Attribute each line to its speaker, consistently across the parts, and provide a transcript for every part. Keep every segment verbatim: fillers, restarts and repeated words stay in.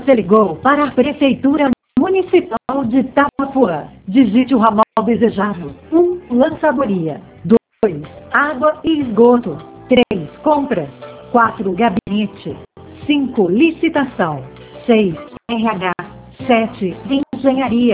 Speaker 1: Você ligou para a Prefeitura Municipal de Tabapuã. Digite o ramal desejado. um. Lançadoria. dois. Água e esgoto. três. Compras. quatro. Gabinete. cinco. Licitação. seis. R H. sete. Engenharia.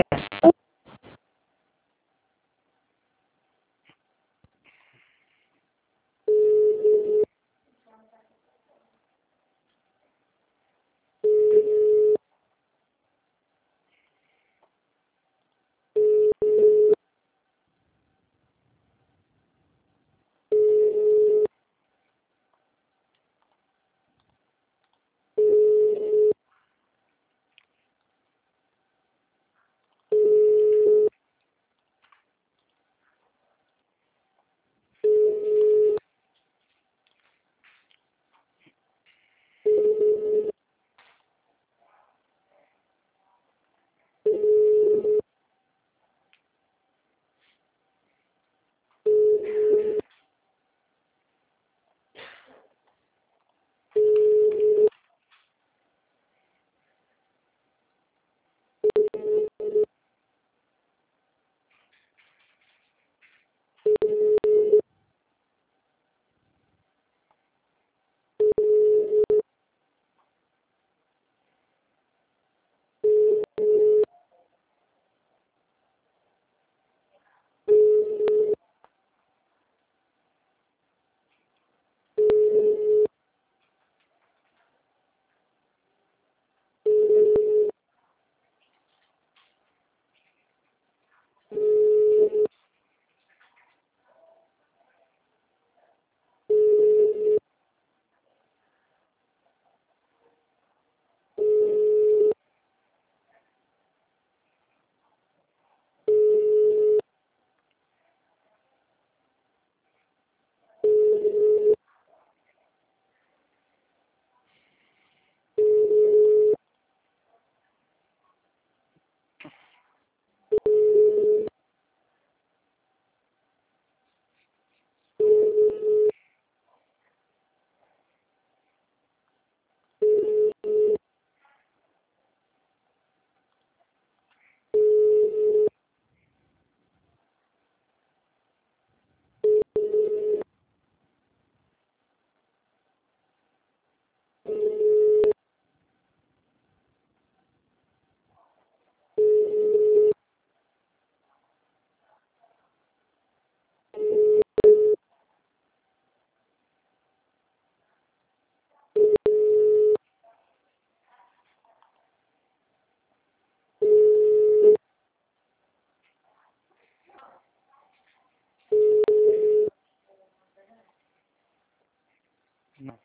Speaker 2: Não.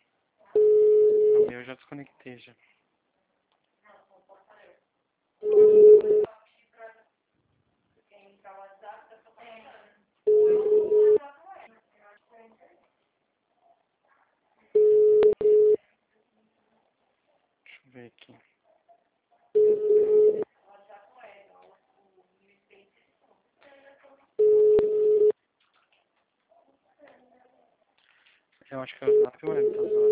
Speaker 2: O meu eu já desconectei já. Deixa eu ver aqui. Eu acho que é o Zap ou é? Tá zoando.